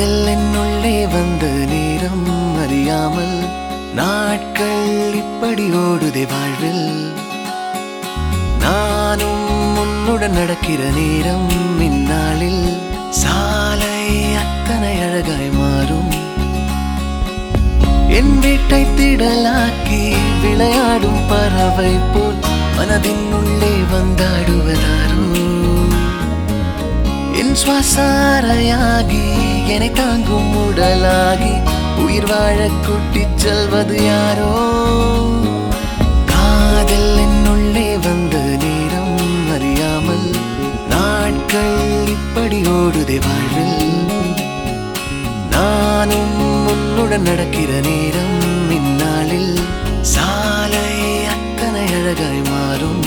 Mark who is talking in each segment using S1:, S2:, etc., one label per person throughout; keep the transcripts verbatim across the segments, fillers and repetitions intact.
S1: காதல் என்னுள்ளே வந்த நேரம் அறியாமல் நாட்கள் இப்படி ஓடுதே வாழ்வில். நானும் உன்னுடன் நடக்கிற நேரம் இந்நாளில் சாலை அத்தனை அழகாய் மாறும். என் வீட்டை திடலாக்கி விளையாடும் பறவை போல் மனதின் உள்ளே வந்தாடுவதாரோ. என் சுவாசாரையாகி என்னை தாங்கும் உடலாகி உயிர் வாழ கூட்டிச் செல்வது யாரோ. காதல் என்னுள்ளே வந்த நேரம் அறியாமல் நாட்கள் இப்படி ஓடுதே வாழ்வில். நானும் உன்னுடன் நடக்கிற நேரம் இந்நாளில் சாலை அத்தனை அழகாய் மாறும்.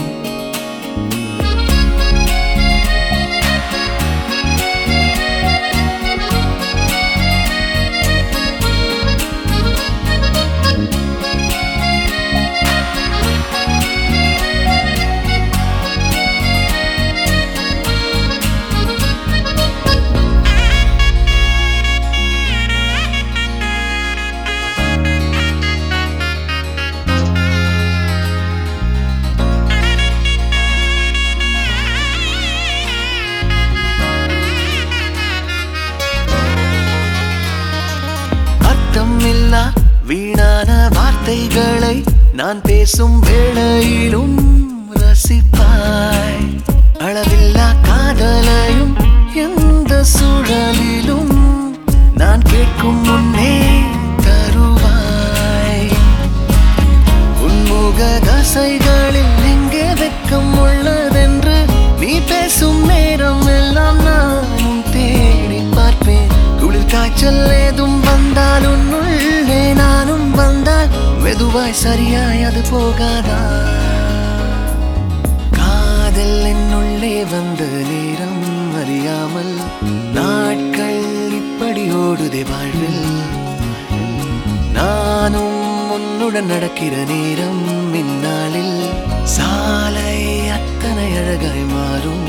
S1: இல்லா வீணான வார்த்தைகளை நான் பேசும் வேளையிலும் ரசிப்பாய். அளவில்லா காதலையும் எந்த சூழலிலும் நான் கேட்கும் முன்னே தருவாய். உன்முக தசைகளில் எங்கே வெட்கம் உள்ளதென்று நீ பேசும் நேரம் எல்லாம் நானும் தேடி பார்ப்பேன். குளிர் காய்ச்சல் ஏதும் வந்தால் உன்னுள்ளே நானும் வந்தால் மெதுவாய் சரியாய் அது போகாதா. காதல் என்னுள்ளே வந்த நேரம் அறியாமல் நாட்கள் இப்படி ஓடுதே வாழ்வில். நானும் உன்னுடன் நடக்கிற நேரம் இந்நாளில் சாலை அத்தனை அழகாய் மாறும்.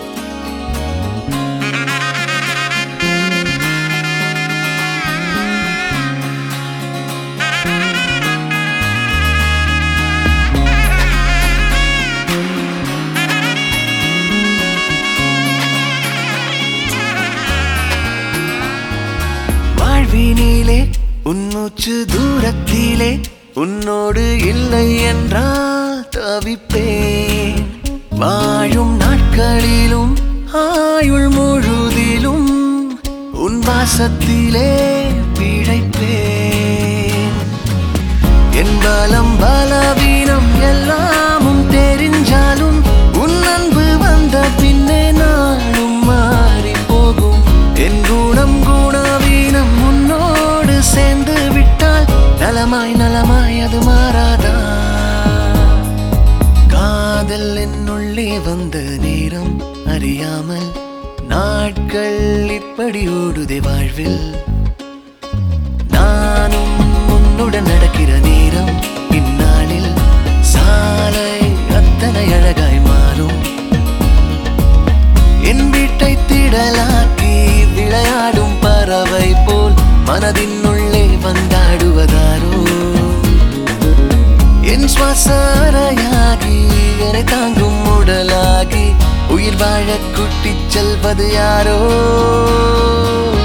S1: வாழ்வினிலே உன்மூச்சு தூரத்திலே உன்னோடு இல்லை என்றால் தவிப்பேன். வாழும் நாட்களிலும் ஆயுள் முழுதிலும் உன் வாசத்திலே பிழைப்பேன். என் பலம் பலவீனம் எல்லாமும் தெரிஞ்சாலும் உன் அன்பு வந்த பின்னே நானும் மாறி போகும். என் குணம் குணவீனம் உன்னோடு சேர்ந்து விட்டால் நலமாய் நலமாய் அது மாறாதா. காதல் என்னுள்ளே வந்த நேரம் அறியாமல் நாட்கள் இப்படி ஓடுதே வாழ்வில். நானும் உன்னுடன் நடக்கிற நேரம் இந்நாளில் சாலை அத்தனை அழகாய் மாறும். என் வீட்டை திடலாக்கி விளையாடும் பறவை போல் மனதின் உள்ளே வந்தாடுவதாரோ. என் சுவாசாரையாகி என்னை தாங்கும் உடலாகி உயிர் வாழ கூட்டிச் செல்வது யாரோ.